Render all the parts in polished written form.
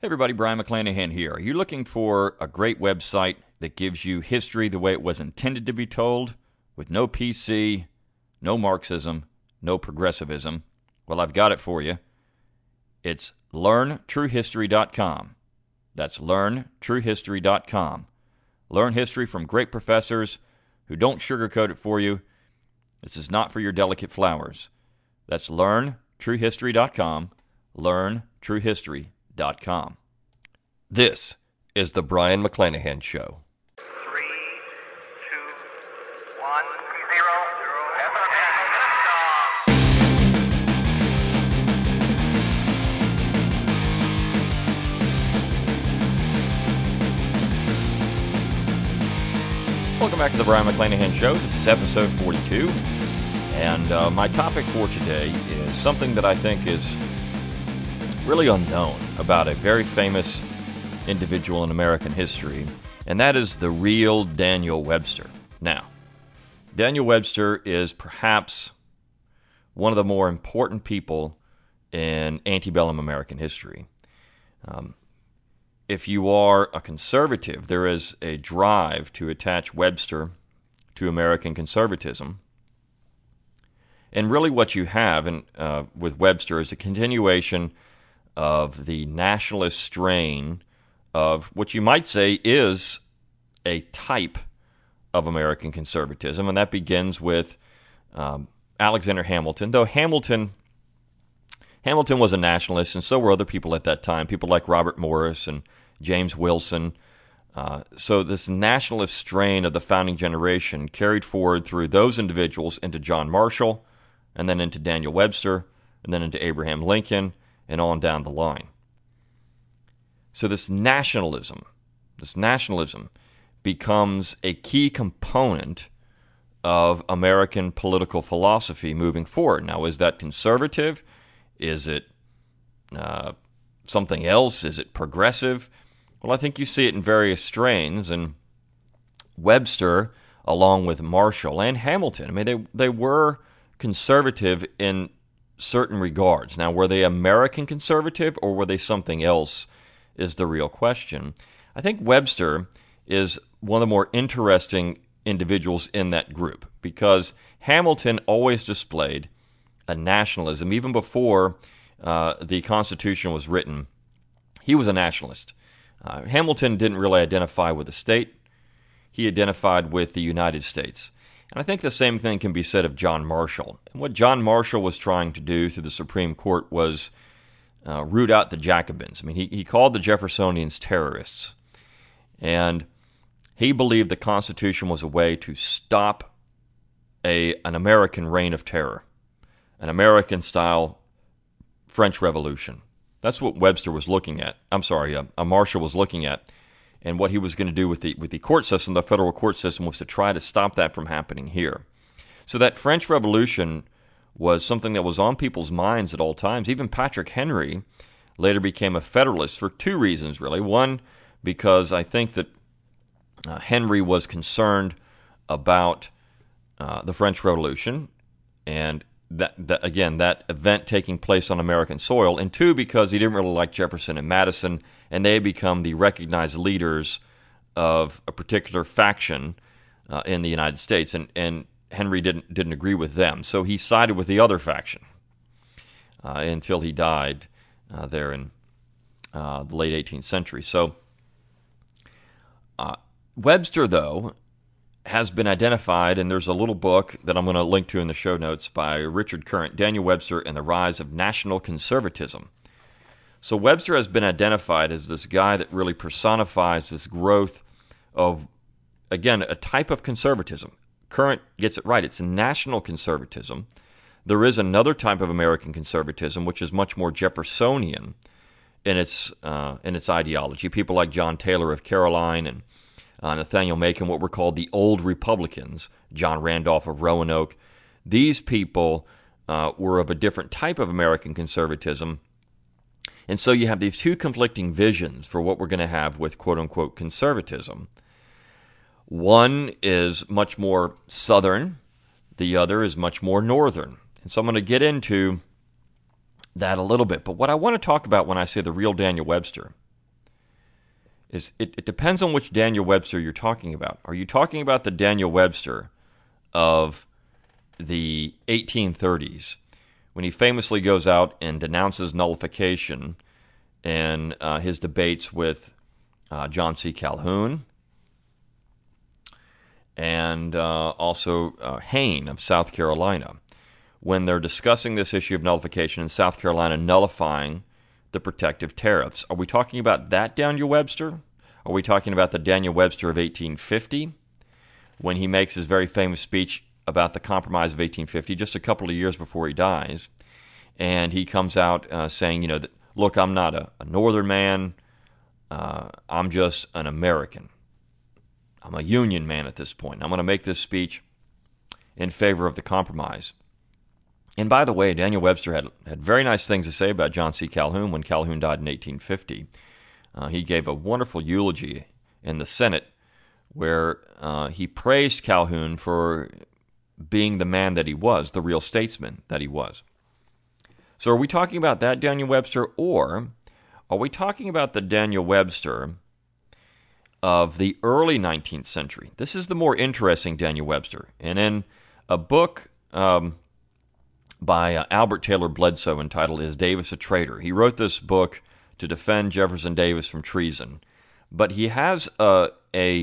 Hey everybody, Brian McClanahan here. Are you looking for a great website that gives you history the way it was intended to be told, with no PC, no Marxism, no progressivism? Well, I've got it for you. It's LearnTrueHistory.com. That's LearnTrueHistory.com. Learn history from great professors who don't sugarcoat it for you. This is not for your delicate flowers. That's LearnTrueHistory.com. LearnTrueHistory.com. This is the Brian McClanahan Show. 3, 2, 1, 0. Welcome back to the Brian McClanahan Show. This is episode 42. And my topic for today is something that I think is really unknown about a very famous individual in American history, and that is the real Daniel Webster. Now, Daniel Webster is perhaps one of the more important people in antebellum American history. If you are a conservative, there is a drive to attach Webster to American conservatism. And really what you have with Webster is a continuation of the nationalist strain of what you might say is a type of American conservatism, and that begins with Alexander Hamilton. Though Hamilton was a nationalist, and so were other people at that time, people like Robert Morris and James Wilson. So this nationalist strain of the founding generation carried forward through those individuals into John Marshall, and then into Daniel Webster, and then into Abraham Lincoln, and on down the line. So this nationalism becomes a key component of American political philosophy moving forward. Now, is that conservative? Is it something else? Is it progressive? Well, I think you see it in various strains, and Webster, along with Marshall and Hamilton, I mean, they were conservative in certain regards. Now, were they American conservative or were they something else is the real question. I think Webster is one of the more interesting individuals in that group because Hamilton always displayed a nationalism. Even before the Constitution was written, he was a nationalist. Hamilton didn't really identify with the state. He identified with the United States. And I think the same thing can be said of John Marshall. And what John Marshall was trying to do through the Supreme Court was root out the Jacobins. I mean, he called the Jeffersonians terrorists. And he believed the Constitution was a way to stop an American reign of terror, an American-style French Revolution. That's what Webster was looking at. Marshall was looking at. And what he was going to do with the court system, the federal court system, was to try to stop that from happening here. So that French Revolution was something that was on people's minds at all times. Even Patrick Henry later became a Federalist for two reasons, really. One, because I think that Henry was concerned about the French Revolution and that event taking place on American soil. And two, because he didn't really like Jefferson and Madison, and they had become the recognized leaders of a particular faction in the United States, and Henry didn't agree with them. So he sided with the other faction until he died there in the late 18th century. So Webster, though, has been identified, and there's a little book that I'm going to link to in the show notes by Richard Current, Daniel Webster and the Rise of National Conservatism. So Webster has been identified as this guy that really personifies this growth of, again, a type of conservatism. Current gets it right. It's national conservatism. There is another type of American conservatism, which is much more Jeffersonian in its ideology. People like John Taylor of Caroline and Nathaniel Macon, what were called the Old Republicans, John Randolph of Roanoke. These people were of a different type of American conservatism. And so you have these two conflicting visions for what we're going to have with quote-unquote conservatism. One is much more Southern. The other is much more Northern. And so I'm going to get into that a little bit. But what I want to talk about when I say the real Daniel Webster is it depends on which Daniel Webster you're talking about. Are you talking about the Daniel Webster of the 1830s, when he famously goes out and denounces nullification in his debates with John C. Calhoun and also Hayne of South Carolina, when they're discussing this issue of nullification in South Carolina nullifying the protective tariffs? Are we talking about that Daniel Webster? Are we talking about the Daniel Webster of 1850, when he makes his very famous speech about the Compromise of 1850, just a couple of years before he dies, and he comes out saying, that, look, I'm not a Northern man, I'm just an American. I'm a Union man at this point. I'm going to make this speech in favor of the Compromise. And by the way, Daniel Webster had very nice things to say about John C. Calhoun when Calhoun died in 1850. He gave a wonderful eulogy in the Senate where he praised Calhoun for being the man that he was, the real statesman that he was. So are we talking about that Daniel Webster, or are we talking about the Daniel Webster of the early 19th century? This is the more interesting Daniel Webster. And in a book by Albert Taylor Bledsoe entitled Is Davis a Traitor? He wrote this book to defend Jefferson Davis from treason. But he has a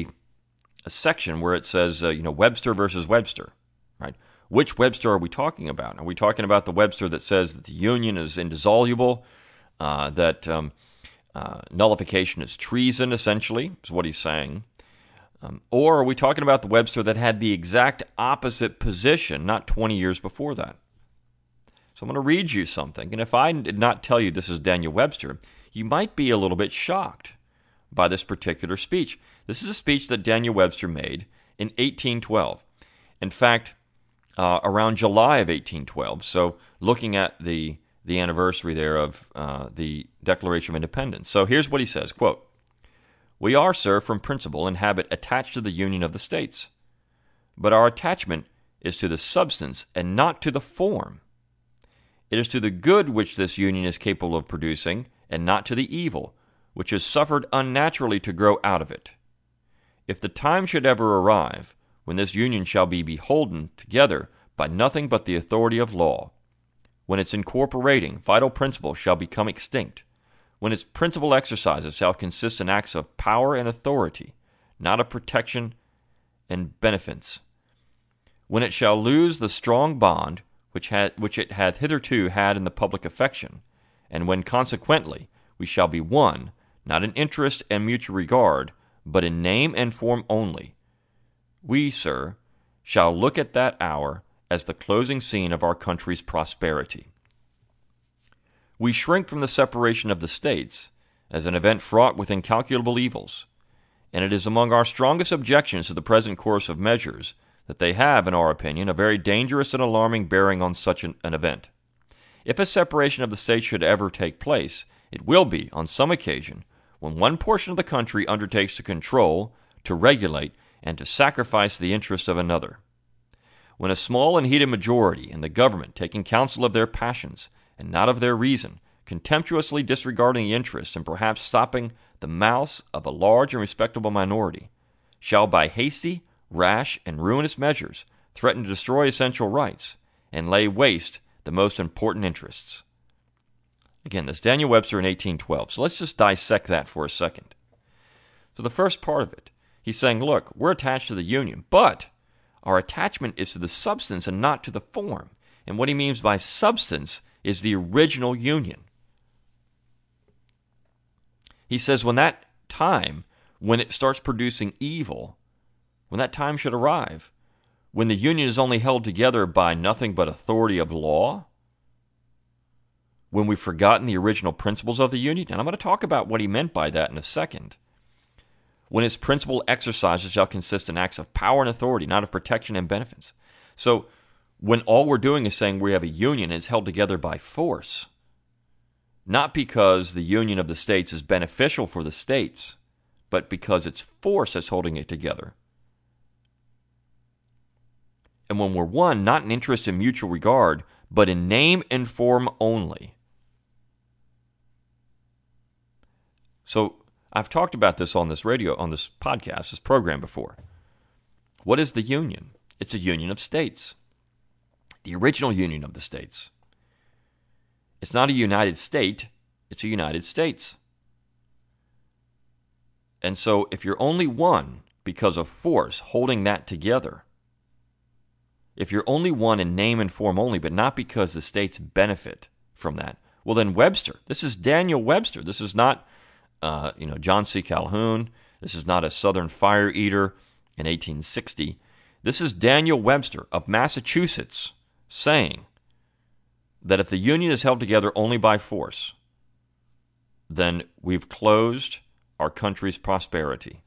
section where it says, Webster versus Webster. Right? Which Webster are we talking about? Are we talking about the Webster that says that the Union is indissoluble, that nullification is treason, essentially, is what he's saying? Or are we talking about the Webster that had the exact opposite position not 20 years before that? So I'm going to read you something, and if I did not tell you this is Daniel Webster, you might be a little bit shocked by this particular speech. This is a speech that Daniel Webster made in 1812. In fact, around July of 1812, so looking at the anniversary there of the Declaration of Independence. So here's what he says, quote, "We are, sir, from principle and habit attached to the Union of the States, but our attachment is to the substance and not to the form. It is to the good which this Union is capable of producing, and not to the evil, which has suffered unnaturally to grow out of it. If the time should ever arrive when this Union shall be beholden together by nothing but the authority of law, when its incorporating vital principles shall become extinct, when its principal exercises shall consist in acts of power and authority, not of protection and beneficence, when it shall lose the strong bond which it hath hitherto had in the public affection, and when consequently we shall be one, not in interest and mutual regard, but in name and form only, we, sir, shall look at that hour as the closing scene of our country's prosperity. We shrink from the separation of the states as an event fraught with incalculable evils, and it is among our strongest objections to the present course of measures that they have, in our opinion, a very dangerous and alarming bearing on such an event. If a separation of the states should ever take place, it will be, on some occasion, when one portion of the country undertakes to control, to regulate, and to sacrifice the interest of another. When a small and heated majority in the government, taking counsel of their passions and not of their reason, contemptuously disregarding the interests and perhaps stopping the mouths of a large and respectable minority, shall by hasty, rash, and ruinous measures threaten to destroy essential rights and lay waste the most important interests." Again, that's Daniel Webster in 1812. So let's just dissect that for a second. So the first part of it, he's saying, look, we're attached to the Union, but our attachment is to the substance and not to the form. And what he means by substance is the original Union. He says when that time, when it starts producing evil, when that time should arrive, when the Union is only held together by nothing but authority of law, when we've forgotten the original principles of the Union, and I'm going to talk about what he meant by that in a second, when its principal exercises shall consist in acts of power and authority, not of protection and benefits. So when all we're doing is saying we have a union and it's held together by force, not because the union of the states is beneficial for the states, but because it's force that's holding it together. And when we're one, not in interest and mutual regard, but in name and form only. So I've talked about this on this podcast, this program before. What is the Union? It's a union of states. The original union of the states. It's not a United State, it's a United States. And so if you're only one because of force holding that together, if you're only one in name and form only, but not because the states benefit from that, well then Webster, this is Daniel Webster. This is not John C. Calhoun. This is not a Southern fire eater in 1860. This is Daniel Webster of Massachusetts saying that if the Union is held together only by force, then we've closed our country's prosperity.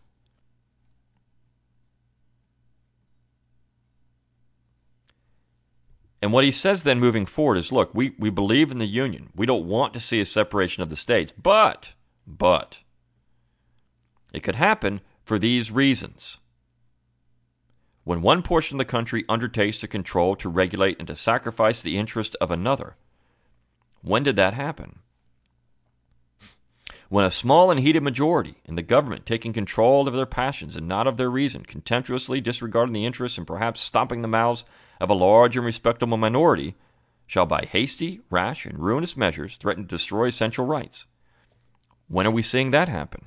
And what he says then moving forward is, look, we believe in the Union. We don't want to see a separation of the states, but it could happen for these reasons. When one portion of the country undertakes to control, to regulate, and to sacrifice the interest of another. When did that happen? When a small and heated majority in the government, taking control of their passions and not of their reason, contemptuously disregarding the interests and perhaps stopping the mouths of a large and respectable minority, shall by hasty, rash, and ruinous measures threaten to destroy essential rights. When are we seeing that happen?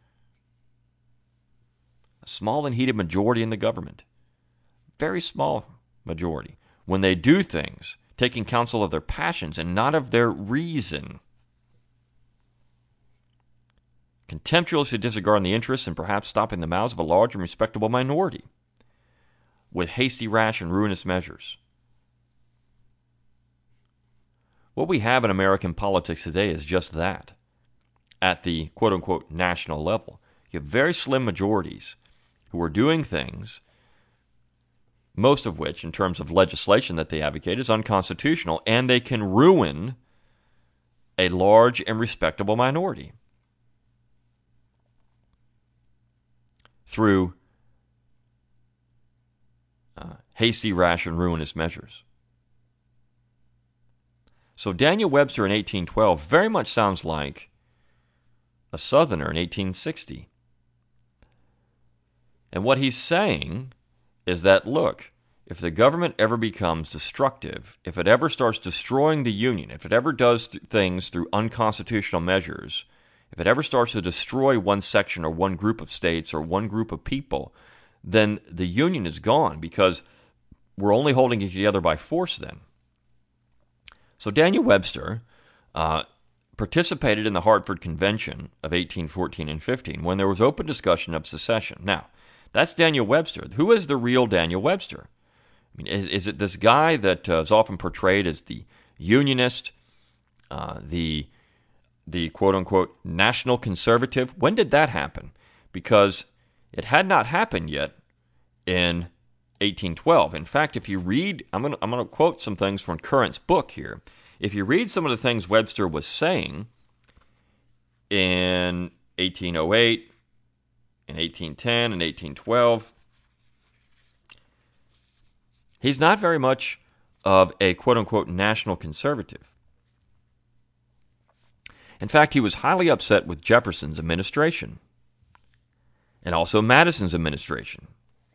A small and heated majority in the government. Very small majority. When they do things, taking counsel of their passions and not of their reason. Contemptuously disregarding the interests and perhaps stopping the mouths of a large and respectable minority. With hasty, rash, and ruinous measures. What we have in American politics today is just that. At the quote-unquote national level. You have very slim majorities who are doing things, most of which, in terms of legislation that they advocate, is unconstitutional, and they can ruin a large and respectable minority through hasty, rash, and ruinous measures. So Daniel Webster in 1812 very much sounds like a Southerner in 1860. And what he's saying is that, look, if the government ever becomes destructive, if it ever starts destroying the Union, if it ever does things through unconstitutional measures, if it ever starts to destroy one section or one group of states or one group of people, then the Union is gone because we're only holding it together by force then. So Daniel Webster participated in the Hartford Convention of 1814 and 15 when there was open discussion of secession. Now, that's Daniel Webster. Who is the real Daniel Webster? I mean, is it this guy that is often portrayed as the Unionist, the quote-unquote national conservative? When did that happen? Because it had not happened yet in 1812. In fact, if you read, I'm going to quote some things from Current's book here. If you read some of the things Webster was saying in 1808, in 1810, and 1812, he's not very much of a quote-unquote national conservative. In fact, he was highly upset with Jefferson's administration and also Madison's administration.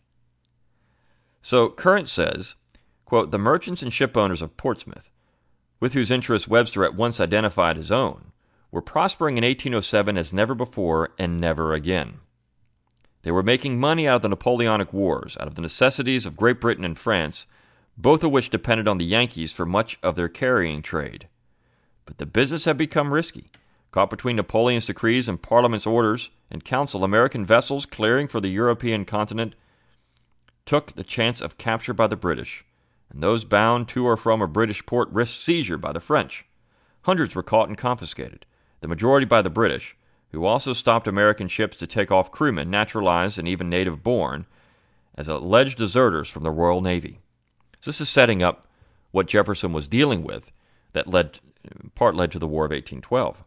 So Current says, quote, the merchants and ship owners of Portsmouth, with whose interests Webster at once identified his own, were prospering in 1807 as never before and never again. They were making money out of the Napoleonic Wars, out of the necessities of Great Britain and France, both of which depended on the Yankees for much of their carrying trade. But the business had become risky. Caught between Napoleon's decrees and Parliament's orders and counsel, American vessels clearing for the European continent took the chance of capture by the British, and those bound to or from a British port risked seizure by the French. Hundreds were caught and confiscated, the majority by the British, who also stopped American ships to take off crewmen, naturalized and even native-born, as alleged deserters from the Royal Navy. So this is setting up what Jefferson was dealing with that led to the War of 1812.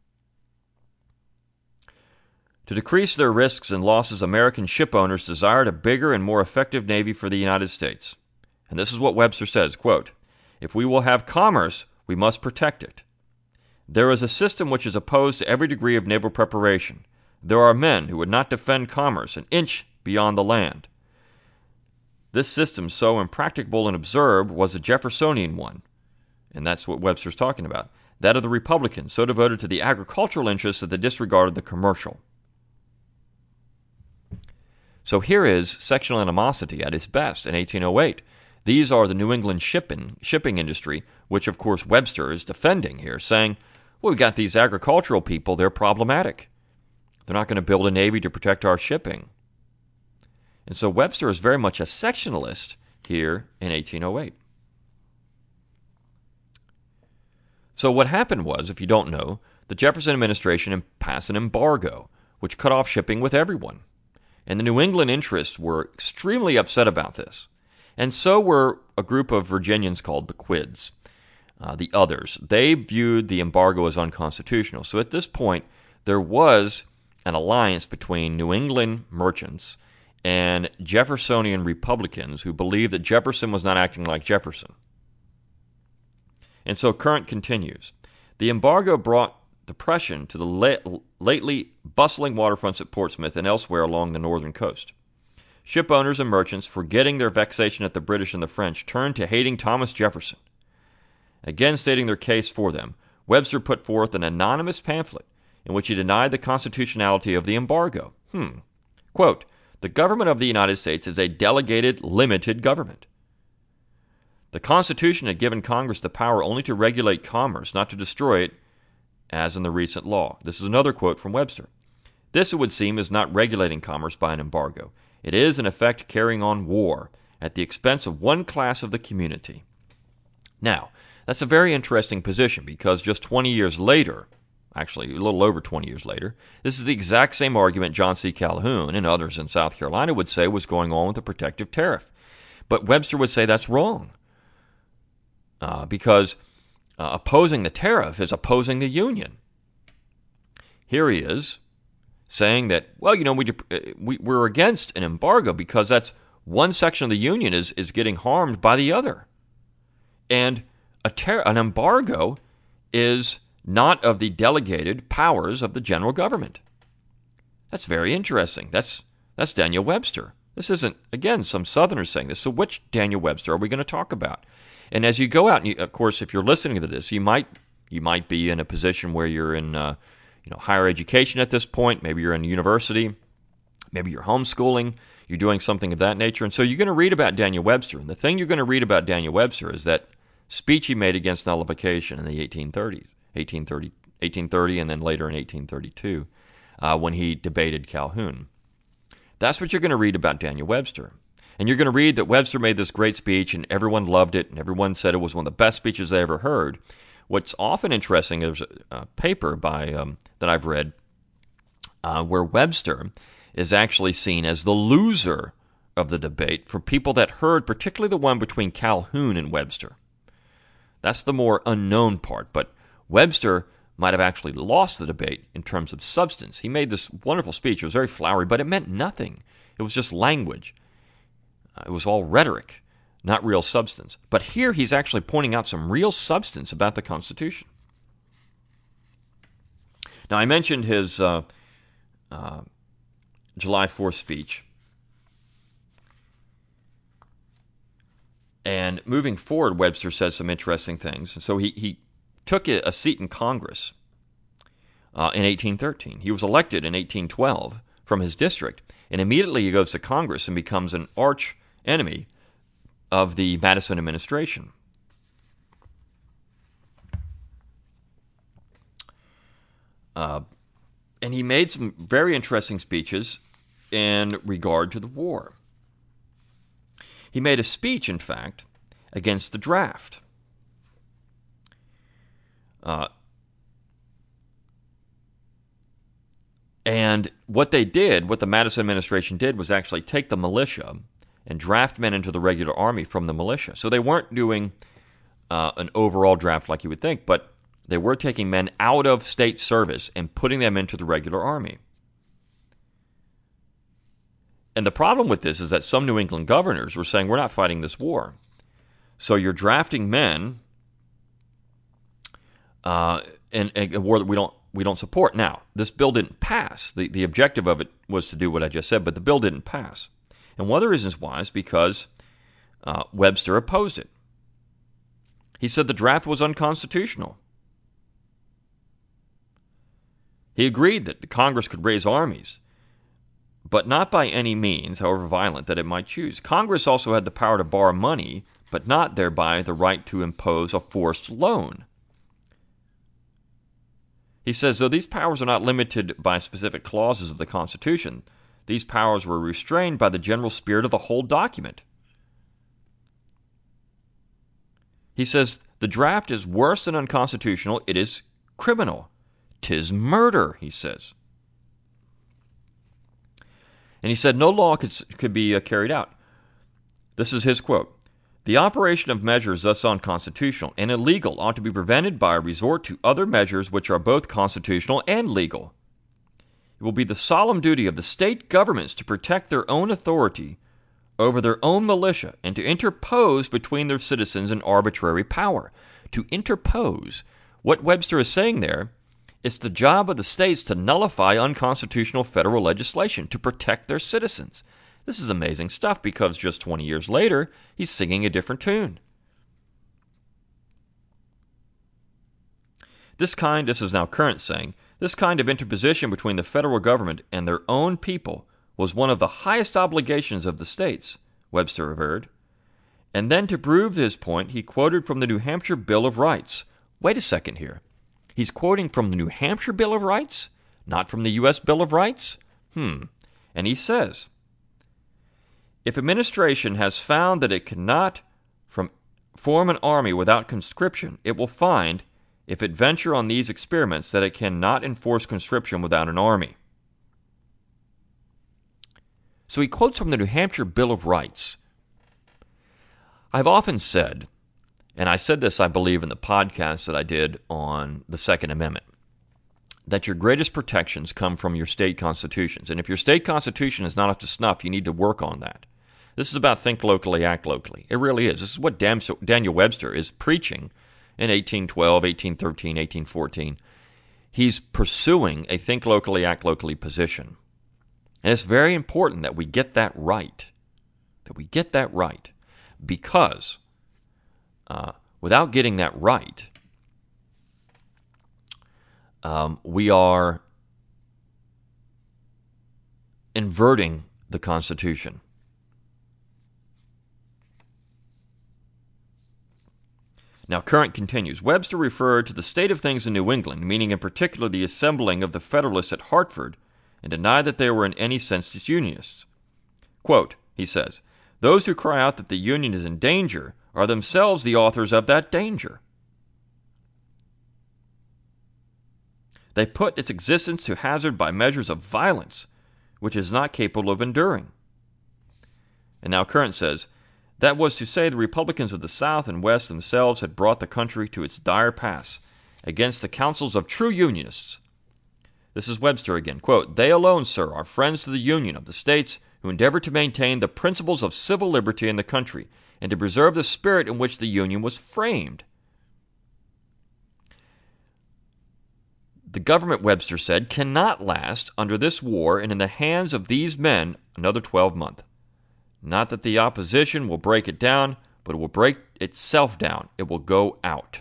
To decrease their risks and losses, American ship owners desired a bigger and more effective navy for the United States. And this is what Webster says, quote, if we will have commerce, we must protect it. There is a system which is opposed to every degree of naval preparation, there are men who would not defend commerce an inch beyond the land. This system, so impracticable and absurd, was a Jeffersonian one, and that's what Webster's talking about. That of the Republicans, so devoted to the agricultural interests that they disregarded the commercial. So here is sectional animosity at its best in 1808. These are the New England shipping industry, which of course Webster is defending here, saying, well, we've got these agricultural people, they're problematic. They're not going to build a navy to protect our shipping. And so Webster is very much a sectionalist here in 1808. So what happened was, if you don't know, the Jefferson administration passed an embargo, which cut off shipping with everyone. And the New England interests were extremely upset about this. And so were a group of Virginians called the Quids, the others. They viewed the embargo as unconstitutional. So at this point, there was an alliance between New England merchants and Jeffersonian Republicans who believed that Jefferson was not acting like Jefferson. And so current continues. The embargo brought depression to the lately bustling waterfronts at Portsmouth and elsewhere along the northern coast. Ship owners and merchants, forgetting their vexation at the British and the French, turned to hating Thomas Jefferson. Again stating their case for them, Webster put forth an anonymous pamphlet in which he denied the constitutionality of the embargo. Quote, the government of the United States is a delegated, limited government. The Constitution had given Congress the power only to regulate commerce, not to destroy it, as in the recent law. This is another quote from Webster. This, it would seem, is not regulating commerce by an embargo. It is, in effect, carrying on war at the expense of one class of the community. Now, that's a very interesting position because just 20 years later, actually a little over 20 years later, this is the exact same argument John C. Calhoun and others in South Carolina would say was going on with the protective tariff. But Webster would say that's wrong because opposing the tariff is opposing the Union. Here he is saying that, well, you know, we're against an embargo because that's one section of the Union is getting harmed by the other. And an embargo is not of the delegated powers of the general government. That's very interesting. That's Daniel Webster. This isn't, again, some Southerners saying this. So which Daniel Webster are we going to talk about? And as you go out, and of course, if you're listening to this, you might be in a position where you're in higher education at this point. Maybe you're in university. Maybe you're homeschooling. You're doing something of that nature. And so you're going to read about Daniel Webster. And the thing you're going to read about Daniel Webster is that speech he made against nullification in the 1830, and then later in 1832, when he debated Calhoun. That's what you're going to read about Daniel Webster. And you're going to read that Webster made this great speech, and everyone loved it, and everyone said it was one of the best speeches they ever heard. What's often interesting is a paper by that I've read where Webster is actually seen as the loser of the debate for people that heard, particularly the one between Calhoun and Webster. That's the more unknown part, but Webster might have actually lost the debate in terms of substance. He made this wonderful speech. It was very flowery, but it meant nothing. It was just language. It was all rhetoric, not real substance. But here he's actually pointing out some real substance about the Constitution. Now, I mentioned his July 4th speech. And moving forward, Webster says some interesting things. So he took a seat in Congress in 1813. He was elected in 1812 from his district. And immediately he goes to Congress and becomes an arch enemy of the Madison administration. And he made some very interesting speeches in regard to the war. He made a speech, in fact, against the draft. And what the Madison administration did was actually take the militia and draft men into the regular army from the militia. So they weren't doing an overall draft like you would think, but they were taking men out of state service and putting them into the regular army. And the problem with this is that some New England governors were saying, we're not fighting this war. So you're drafting men in a war that we don't we don't support. Now, this bill didn't pass. The objective of it was to do what I just said, but the bill didn't pass. And one of the reasons why is because Webster opposed it. He said the draft was unconstitutional. He agreed that the Congress could raise armies, but not by any means, however violent, that it might choose. Congress also had the power to borrow money, but not thereby the right to impose a forced loan. He says, though these powers are not limited by specific clauses of the Constitution, these powers were restrained by the general spirit of the whole document. He says, the draft is worse than unconstitutional, it is criminal. 'Tis murder, he says. And he said no law could be carried out. This is his quote. The operation of measures thus unconstitutional and illegal ought to be prevented by a resort to other measures which are both constitutional and legal. It will be the solemn duty of the state governments to protect their own authority over their own militia and to interpose between their citizens an arbitrary power. To interpose. What Webster is saying there, it's the job of the states to nullify unconstitutional federal legislation to protect their citizens. This is amazing stuff because just 20 years later, he's singing a different tune. This is now Current saying, this kind of interposition between the federal government and their own people was one of the highest obligations of the states, Webster averred. And then to prove his point, he quoted from the New Hampshire Bill of Rights. Wait a second here. He's quoting from the New Hampshire Bill of Rights, not from the U.S. Bill of Rights? And he says, if administration has found that it cannot form an army without conscription, it will find, if it venture on these experiments, that it cannot enforce conscription without an army. So he quotes from the New Hampshire Bill of Rights. I've often said, and I said this, I believe, in the podcast that I did on the Second Amendment, that your greatest protections come from your state constitutions. And if your state constitution is not up to snuff, you need to work on that. This is about think locally, act locally. It really is. This is what Daniel Webster is preaching in 1812, 1813, 1814. He's pursuing a think locally, act locally position. And it's very important that we get that right. Because without getting that right, we are inverting the Constitution. Now, Current continues, Webster referred to the state of things in New England, meaning in particular the assembling of the Federalists at Hartford, and denied that they were in any sense disunionists. Quote, he says, those who cry out that the Union is in danger are themselves the authors of that danger. They put its existence to hazard by measures of violence, which it is not capable of enduring. And now Current says, that was to say the Republicans of the South and West themselves had brought the country to its dire pass against the counsels of true Unionists. This is Webster again. Quote, they alone, sir, are friends to the Union of the states who endeavor to maintain the principles of civil liberty in the country and to preserve the spirit in which the Union was framed. The government, Webster said, cannot last under this war and in the hands of these men another 12 months. Not that the opposition will break it down, but it will break itself down. It will go out.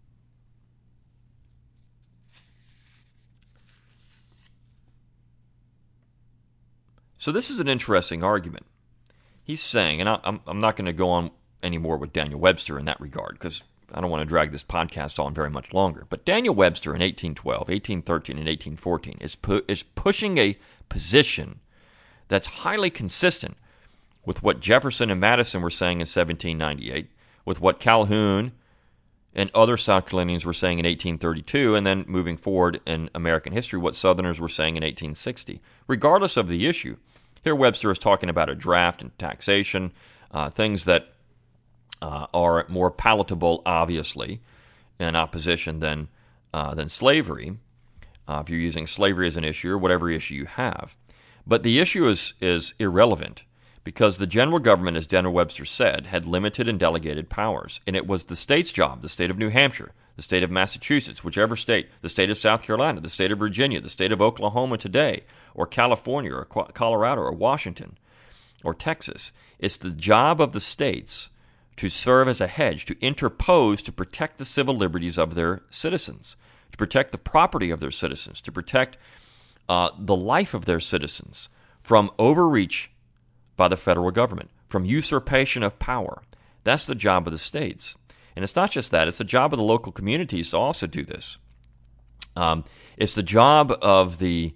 So this is an interesting argument. He's saying, and I'm not going to go on anymore with Daniel Webster in that regard, because I don't want to drag this podcast on very much longer. But Daniel Webster in 1812, 1813, and 1814 is pushing a position that's highly consistent with what Jefferson and Madison were saying in 1798, with what Calhoun and other South Carolinians were saying in 1832, and then moving forward in American history, what Southerners were saying in 1860. Regardless of the issue, here Webster is talking about a draft and taxation, things that are more palatable, obviously, in opposition than slavery, if you're using slavery as an issue or whatever issue you have. But the issue is irrelevant, because the general government, as Daniel Webster said, had limited and delegated powers, and it was the state's job, the state of New Hampshire, the state of Massachusetts, whichever state, the state of South Carolina, the state of Virginia, the state of Oklahoma today, or California, or Colorado, or Washington, or Texas. It's the job of the states to serve as a hedge, to interpose, to protect the civil liberties of their citizens, to protect the property of their citizens, to protect the life of their citizens from overreach by the federal government, from usurpation of power. That's the job of the states. And it's not just that, it's the job of the local communities to also do this. It's the job of the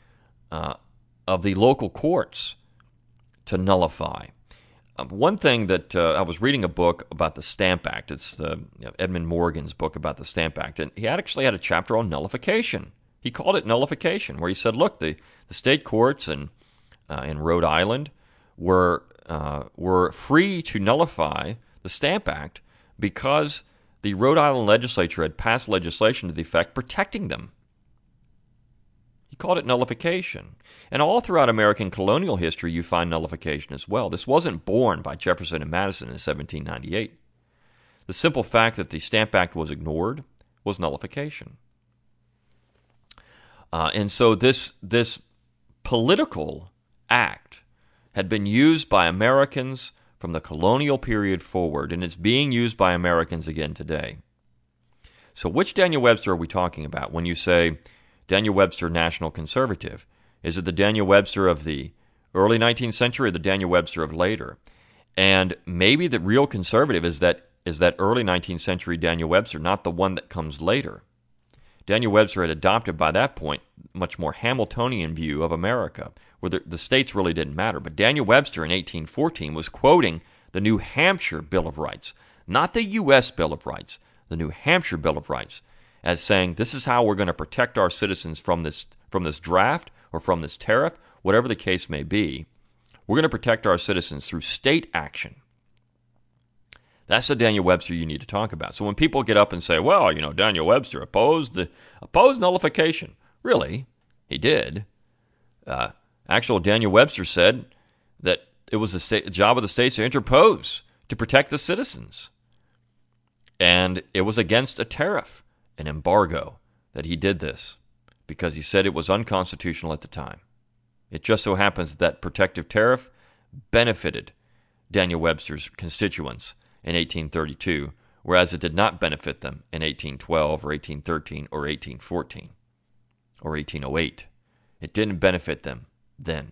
local courts to nullify. One thing that I was reading a book about the Stamp Act. It's Edmund Morgan's book about the Stamp Act, and he actually had a chapter on nullification. He called it nullification, where he said, look, the state courts in Rhode Island were free to nullify the Stamp Act because the Rhode Island legislature had passed legislation to the effect protecting them. He called it nullification. And all throughout American colonial history, you find nullification as well. This wasn't born by Jefferson and Madison in 1798. The simple fact that the Stamp Act was ignored was nullification. And so this political act had been used by Americans from the colonial period forward, and it's being used by Americans again today. So which Daniel Webster are we talking about when you say Daniel Webster, National Conservative? Is it the Daniel Webster of the early 19th century or the Daniel Webster of later? And maybe the real conservative is that early 19th century Daniel Webster, not the one that comes later. Daniel Webster had adopted by that point much more Hamiltonian view of America, where the states really didn't matter. But Daniel Webster in 1814 was quoting the New Hampshire Bill of Rights, not the U.S. Bill of Rights, the New Hampshire Bill of Rights, as saying this is how we're going to protect our citizens from this draft or from this tariff, whatever the case may be. We're going to protect our citizens through state action. That's the Daniel Webster you need to talk about. So when people get up and say, well, Daniel Webster opposed nullification. Really? He did. Actual Daniel Webster said that it was the job of the states to interpose to protect the citizens. And it was against a tariff, an embargo, that he did this because he said it was unconstitutional at the time. It just so happens that protective tariff benefited Daniel Webster's constituents in 1832, whereas it did not benefit them in 1812 or 1813 or 1814 or 1808. It didn't benefit them then.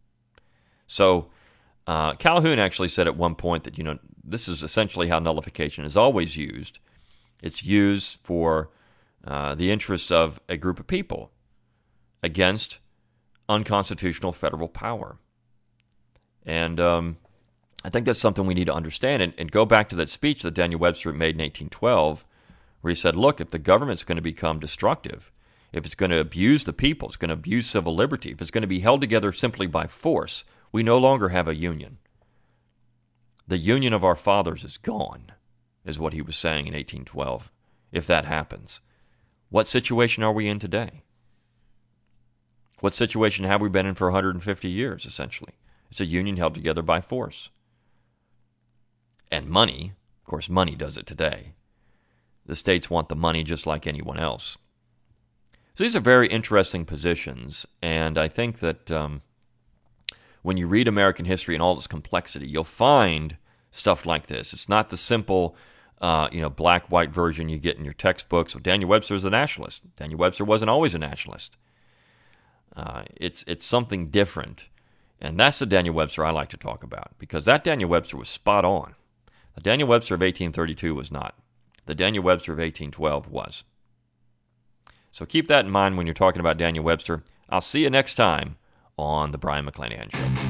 So Calhoun actually said at one point that, this is essentially how nullification is always used. It's used for the interests of a group of people against unconstitutional federal power. And I think that's something we need to understand and go back to that speech that Daniel Webster made in 1812, where he said, look, if the government's going to become destructive, if it's going to abuse the people, it's going to abuse civil liberty, if it's going to be held together simply by force, we no longer have a union. The union of our fathers is gone, is what he was saying in 1812, if that happens. What situation are we in today? What situation have we been in for 150 years, essentially? It's a union held together by force. And money, of course, money does it today. The states want the money just like anyone else. So these are very interesting positions, and I think that when you read American history and all its complexity, you'll find stuff like this. It's not the simple, black-white version you get in your textbooks. Well, Daniel Webster is a nationalist. Daniel Webster wasn't always a nationalist. It's something different, and that's the Daniel Webster I like to talk about, because that Daniel Webster was spot on. The Daniel Webster of 1832 was not. The Daniel Webster of 1812 was. So keep that in mind when you're talking about Daniel Webster. I'll see you next time on The Brion McClanahan Show.